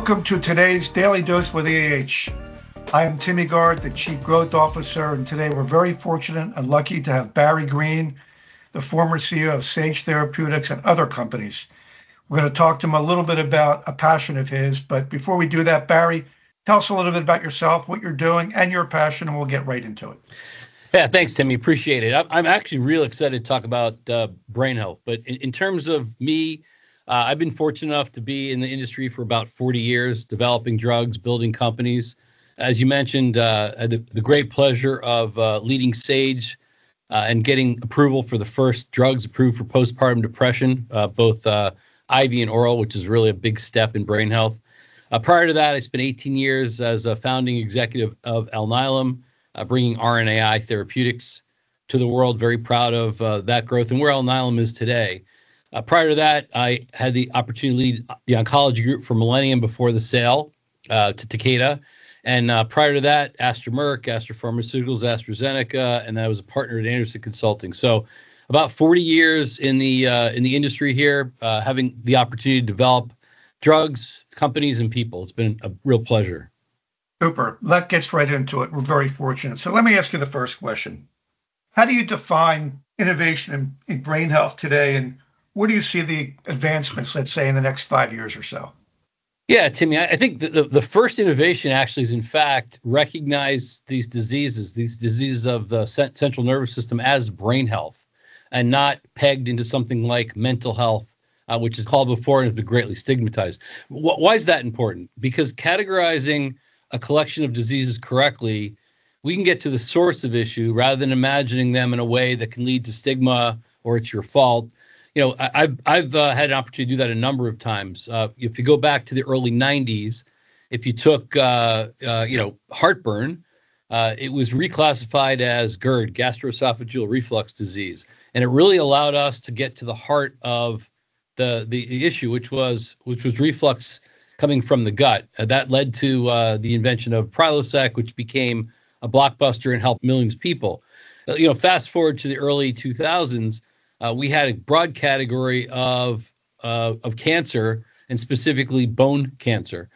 Welcome to today's Daily Dose with AH. I am Timmy Gard, the Chief Growth Officer, and today we're very fortunate and lucky to have Barry Greene, the former CEO of Sage Therapeutics and other companies. We're going to talk to him a little bit about a passion of his, but before we do that, Barry, tell us a little bit about yourself, what you're doing, and your passion, and we'll get right into it. Yeah, thanks, Timmy. Appreciate it. I'm actually real excited to talk about brain health, but in terms of me, I've been fortunate enough to be in the industry for about 40 years, developing drugs, building companies. As you mentioned, I had the great pleasure of leading Sage and getting approval for the first drugs approved for postpartum depression, both IV and oral, which is really a big step in brain health. Prior to that, I spent 18 years as a founding executive of Alnylam, bringing RNAi therapeutics to the world. Very proud of that growth and where Alnylam is today. Prior to that, I had the opportunity to lead the oncology group for Millennium before the sale to Takeda. And prior to that, Astra Merck, Astra Pharmaceuticals, AstraZeneca, and I was a partner at Anderson Consulting. So about 40 years in the industry here, having the opportunity to develop drugs, companies, and people. It's been a real pleasure. Super. That gets right into it. We're very fortunate. So let me ask you the first question. How do you define innovation in brain health today, and where do you see the advancements, let's say, in the next 5 years or so? Yeah, Timmy, I think the first innovation actually is, in fact, recognize these diseases of the central nervous system as brain health and not pegged into something like mental health, which is called before and has been greatly stigmatized. Why is that important? Because categorizing a collection of diseases correctly, we can get to the source of issue rather than imagining them in a way that can lead to stigma or it's your fault. You know, I've had an opportunity to do that a number of times. If you go back to the early 90s, if you took, heartburn, it was reclassified as GERD, gastroesophageal reflux disease. And it really allowed us to get to the heart of the issue, which was reflux coming from the gut. That led to the invention of Prilosec, which became a blockbuster and helped millions of people. Fast forward to the early 2000s, we had a broad category of cancer, and specifically bone cancer.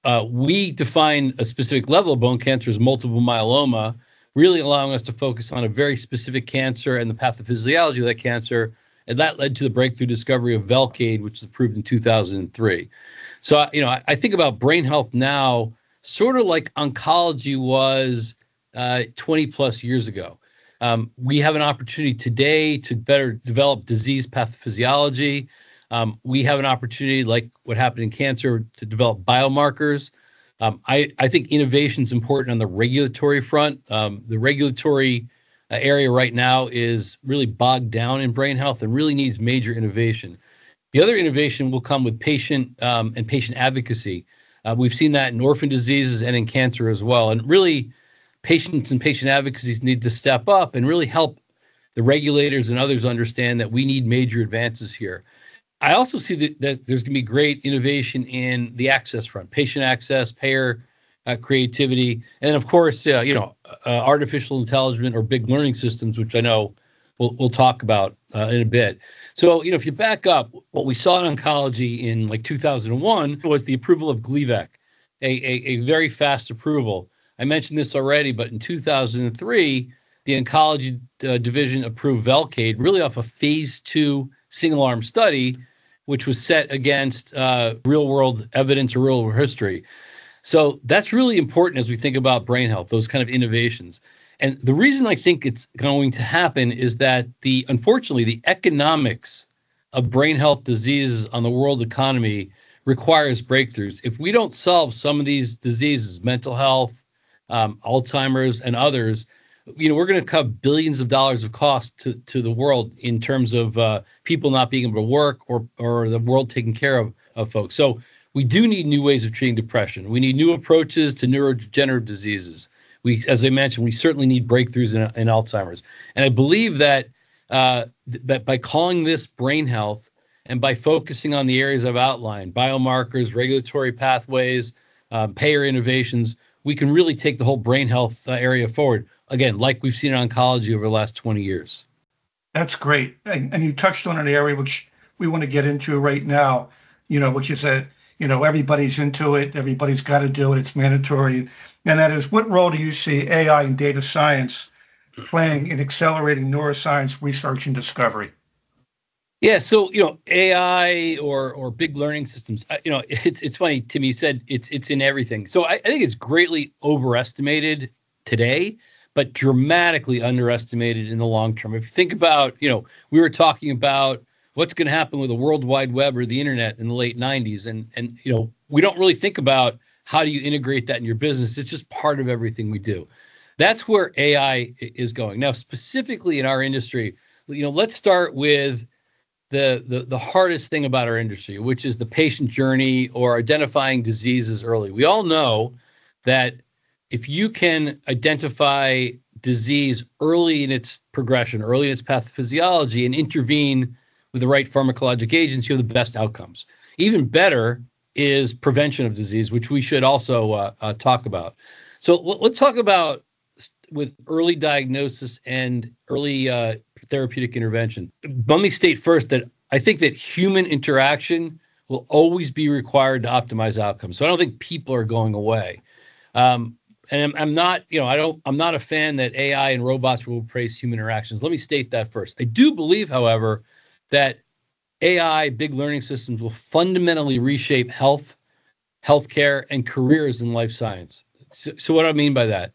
We define a specific level of bone cancer as multiple myeloma, really allowing us to focus on a very specific cancer and the pathophysiology of that cancer. And that led to the breakthrough discovery of Velcade, which was approved in 2003. So, I think about brain health now sort of like oncology was 20 plus years ago. We have an opportunity today to better develop disease pathophysiology. We have an opportunity, like what happened in cancer, to develop biomarkers. I think innovation is important on the regulatory front. The regulatory area right now is really bogged down in brain health and really needs major innovation. The other innovation will come with patient and patient advocacy. We've seen that in orphan diseases and in cancer as well. And really, patients and patient advocacies need to step up and really help the regulators and others understand that we need major advances here. I also see that there's going to be great innovation in the access front, patient access, payer creativity, and of course, artificial intelligence or big learning systems, which I know we'll talk about in a bit. So, if you back up, what we saw in oncology in like 2001 was the approval of Gleevec, a very fast approval. I mentioned this already, but in 2003, the oncology division approved Velcade really off a phase 2 single-arm study, which was set against real-world evidence or real-world history. So that's really important as we think about brain health, those kind of innovations. And the reason I think it's going to happen is that unfortunately, the economics of brain health diseases on the world economy requires breakthroughs. If we don't solve some of these diseases, mental health, Alzheimer's, and others, we're going to cut billions of dollars of cost to the world in terms of people not being able to work or the world taking care of folks. So we do need new ways of treating depression. We need new approaches to neurodegenerative diseases. As I mentioned, we certainly need breakthroughs in Alzheimer's. And I believe that by calling this brain health and by focusing on the areas I've outlined, biomarkers, regulatory pathways, payer innovations, we can really take the whole brain health area forward, again, like we've seen in oncology over the last 20 years. That's great. And you touched on an area which we want to get into right now, which is that everybody's into it. Everybody's got to do it. It's mandatory. And that is, what role do you see AI and data science playing in accelerating neuroscience research and discovery? Yeah, so AI or big learning systems. It's funny. Tim, you said it's in everything. So I think it's greatly overestimated today, but dramatically underestimated in the long term. If you think about, we were talking about what's going to happen with the World Wide Web or the internet in the late 90s, and we don't really think about how do you integrate that in your business. It's just part of everything we do. That's where AI is going. Now, specifically in our industry, let's start with the hardest thing about our industry, which is the patient journey or identifying diseases early. We all know that if you can identify disease early in its progression, early in its pathophysiology, and intervene with the right pharmacologic agents, you have the best outcomes. Even better is prevention of disease, which we should also talk about. So let's talk about with early diagnosis and early therapeutic intervention. Let me state first that I think that human interaction will always be required to optimize outcomes. So I don't think people are going away. And I'm not a fan that AI and robots will replace human interactions. Let me state that first. I do believe, however, that AI, big learning systems, will fundamentally reshape healthcare, and careers in life science. So what do I mean by that?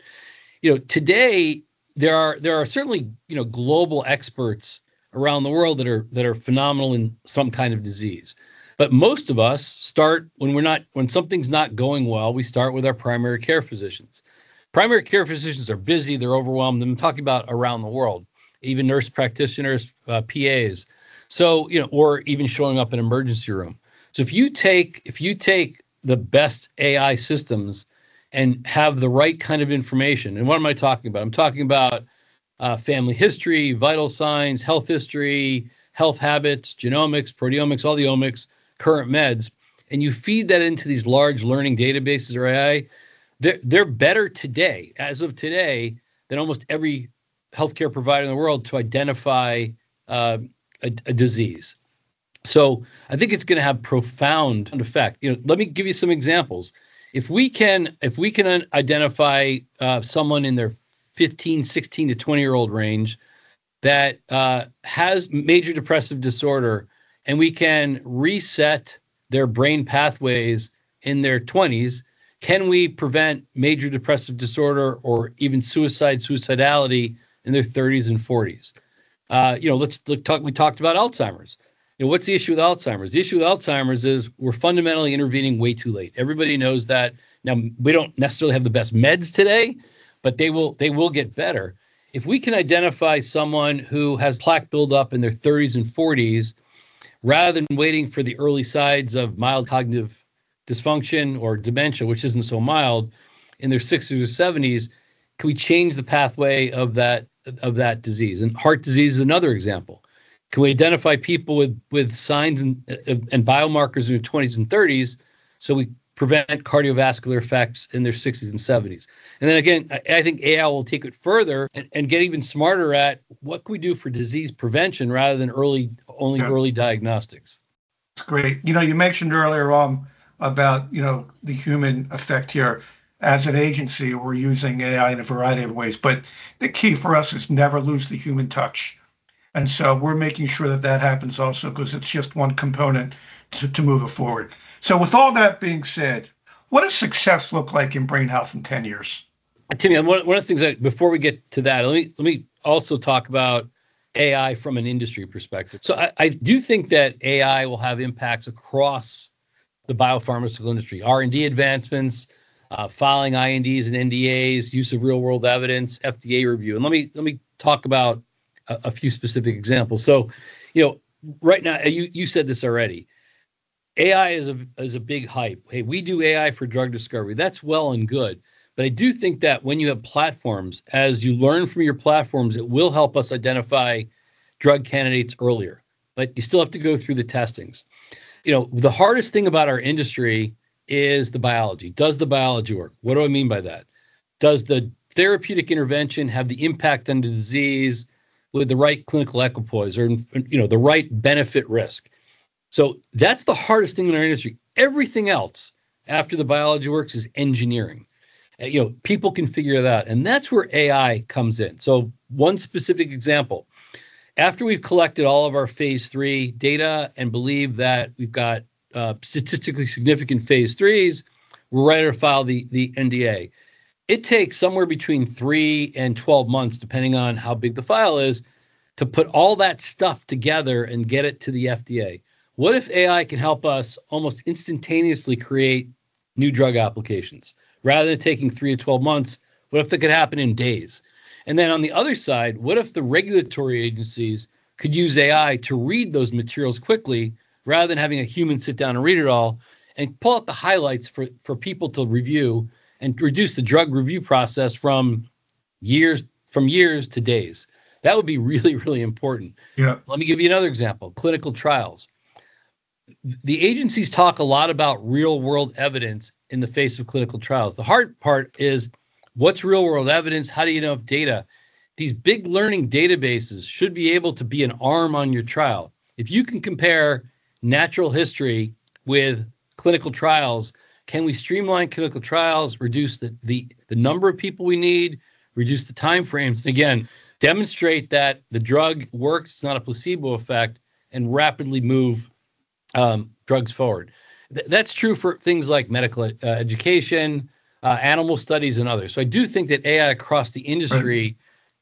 Today there are certainly global experts around the world that are phenomenal in some kind of disease, but most of us start when something's not going well. We start with our primary care physicians. Primary care physicians are busy, they're overwhelmed. I'm talking about around the world, even nurse practitioners, PAs. So or even showing up in an emergency room. So if you take the best AI systems and have the right kind of information. And what am I talking about? I'm talking about family history, vital signs, health history, health habits, genomics, proteomics, all the omics, current meds, and you feed that into these large learning databases or AI, they're better today, as of today, than almost every healthcare provider in the world to identify a disease. So I think it's going to have profound effect. Let me give you some examples. If we can identify someone in their 15, 16 to 20-year-old range that has major depressive disorder, and we can reset their brain pathways in their 20s, can we prevent major depressive disorder or even suicidality in their 30s and 40s? We talked about Alzheimer's. What's the issue with Alzheimer's? The issue with Alzheimer's is we're fundamentally intervening way too late. Everybody knows that. Now, we don't necessarily have the best meds today, but they will get better. If we can identify someone who has plaque buildup in their 30s and 40s, rather than waiting for the early signs of mild cognitive dysfunction or dementia, which isn't so mild, in their 60s or 70s, can we change the pathway of that disease? And heart disease is another example. Can we identify people with signs and biomarkers in their 20s and 30s so we prevent cardiovascular effects in their 60s and 70s? And then again, I think AI will take it further and get even smarter at what can we do for disease prevention rather than early diagnostics. That's great. You mentioned earlier on about, the human effect here. As an agency, we're using AI in a variety of ways, but the key for us is never lose the human touch. And so we're making sure that happens also, because it's just one component to move it forward. So with all that being said, what does success look like in brain health in 10 years? Timmy, one of the things that before we get to that, let me also talk about AI from an industry perspective. So I do think that AI will have impacts across the biopharmaceutical industry, R&D advancements, filing INDs and NDAs, use of real world evidence, FDA review. And let me talk about a few specific examples. So, right now, you said this already. AI is a big hype. Hey, we do AI for drug discovery. That's well and good. But I do think that when you have platforms, as you learn from your platforms, it will help us identify drug candidates earlier. But you still have to go through the testings. The hardest thing about our industry is the biology. Does the biology work? What do I mean by that? Does the therapeutic intervention have the impact on the disease with the right clinical equipoise or, the right benefit risk? So that's the hardest thing in our industry. Everything else after the biology works is engineering. People can figure that out. And that's where AI comes in. So one specific example, after we've collected all of our phase 3 data and believe that we've got statistically significant phase 3s, we're ready to file the NDA. It takes somewhere between 3 and 12 months, depending on how big the file is, to put all that stuff together and get it to the FDA. What if AI can help us almost instantaneously create new drug applications? Rather than taking 3 to 12 months, what if that could happen in days? And then on the other side, what if the regulatory agencies could use AI to read those materials quickly rather than having a human sit down and read it all and pull out the highlights for people to review and reduce the drug review process from years to days? That would be really, really important. Yeah. Let me give you another example, clinical trials. The agencies talk a lot about real world evidence in the face of clinical trials. The hard part is, what's real world evidence? How do you know data? These big learning databases should be able to be an arm on your trial. If you can compare natural history with clinical trials, can we streamline clinical trials, reduce the number of people we need, reduce the time frames, and again, demonstrate that the drug works, it's not a placebo effect, and rapidly move drugs forward. That's true for things like medical education, animal studies, and others. So I do think that AI across the industry,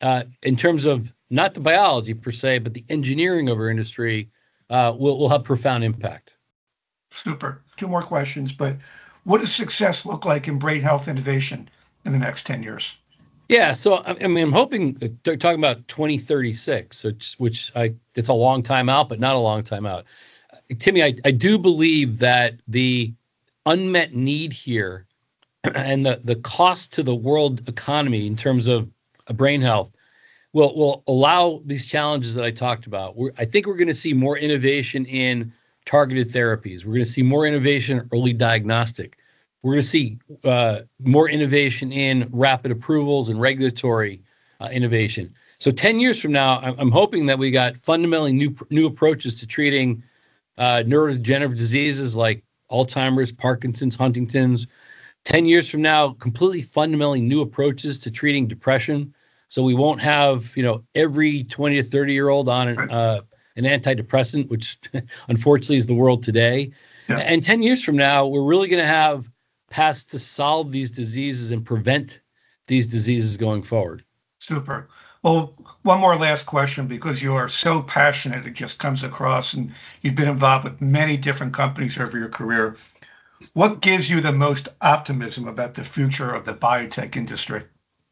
in terms of not the biology per se, but the engineering of our industry, will have profound impact. Super. 2 more questions, but what does success look like in brain health innovation in the next 10 years? Yeah, so I'm hoping they're talking about 2036, which it's a long time out, but not a long time out. Timmy, I do believe that the unmet need here and the cost to the world economy in terms of brain health will allow these challenges that I talked about. I think we're going to see more innovation in targeted therapies. We're going to see more innovation in early diagnostic. We're going to see more innovation in rapid approvals and regulatory innovation. So 10 years from now, I'm hoping that we got fundamentally new approaches to treating neurodegenerative diseases like Alzheimer's, Parkinson's, Huntington's. 10 years from now, completely fundamentally new approaches to treating depression. So we won't have, every 20 to 30-year-old on an antidepressant, which unfortunately is the world today. Yeah. And 10 years from now, we're really going to have paths to solve these diseases and prevent these diseases going forward. Super. Well, one more last question, because you are so passionate, it just comes across, and you've been involved with many different companies over your career. What gives you the most optimism about the future of the biotech industry?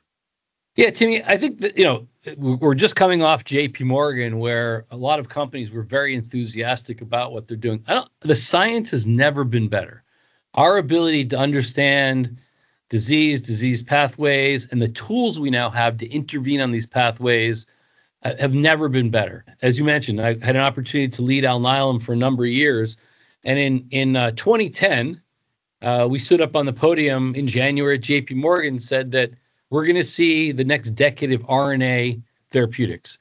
Yeah, Timmy, I think that, we're just coming off JP Morgan, where a lot of companies were very enthusiastic about what they're doing. The science has never been better. Our ability to understand disease pathways, and the tools we now have to intervene on these pathways have never been better. As you mentioned, I had an opportunity to lead Alnylam for a number of years. And in 2010, we stood up on the podium in January at JP Morgan and said that we're going to see the next decade of RNA therapeutics.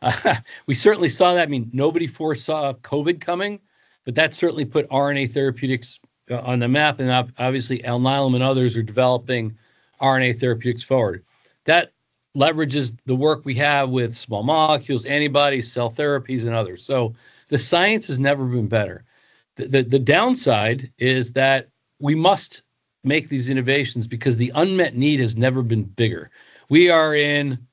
We certainly saw that. I mean, nobody foresaw COVID coming, but that certainly put RNA therapeutics on the map. And obviously, Alnylam and others are developing RNA therapeutics forward. That leverages the work we have with small molecules, antibodies, cell therapies, and others. So the science has never been better. The downside is that we must make these innovations because the unmet need has never been bigger. We are in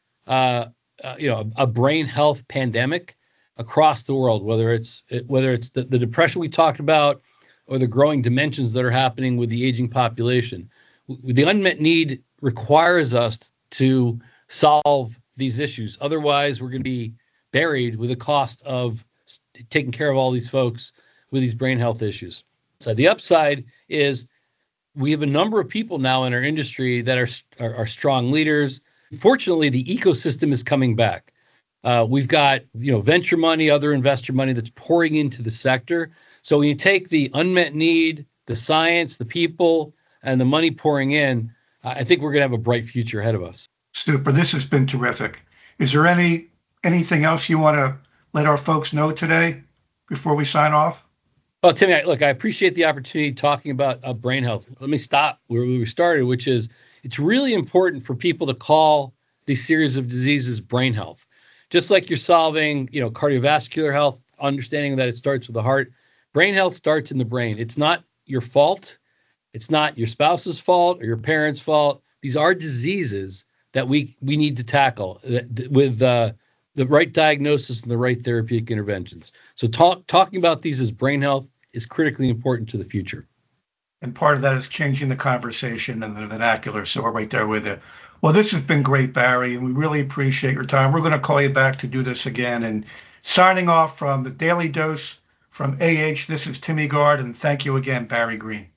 a brain health pandemic across the world, whether it's the depression we talked about or the growing dimensions that are happening with the aging population. The unmet need requires us to solve these issues. Otherwise, we're going to be buried with the cost of taking care of all these folks with these brain health issues. So the upside is we have a number of people now in our industry that are strong leaders. Fortunately, the ecosystem is coming back. We've got venture money, other investor money that's pouring into the sector. So when you take the unmet need, the science, the people, and the money pouring in, I think we're going to have a bright future ahead of us. Super. This has been terrific. Is there anything else you want to let our folks know today before we sign off? Well, Timmy, look, I appreciate the opportunity talking about brain health. Let me stop where we started, which is it's really important for people to call these series of diseases brain health. Just like you're solving, cardiovascular health, understanding that it starts with the heart, brain health starts in the brain. It's not your fault. It's not your spouse's fault or your parents' fault. These are diseases that we need to tackle with the right diagnosis and the right therapeutic interventions. So talking about these as brain health is critically important to the future. And part of that is changing the conversation and the vernacular. So we're right there with it. Well, this has been great, Barry, and we really appreciate your time. We're going to call you back to do this again. And signing off from the Daily Dose from AH, this is Timmy Gard, and thank you again, Barry Green.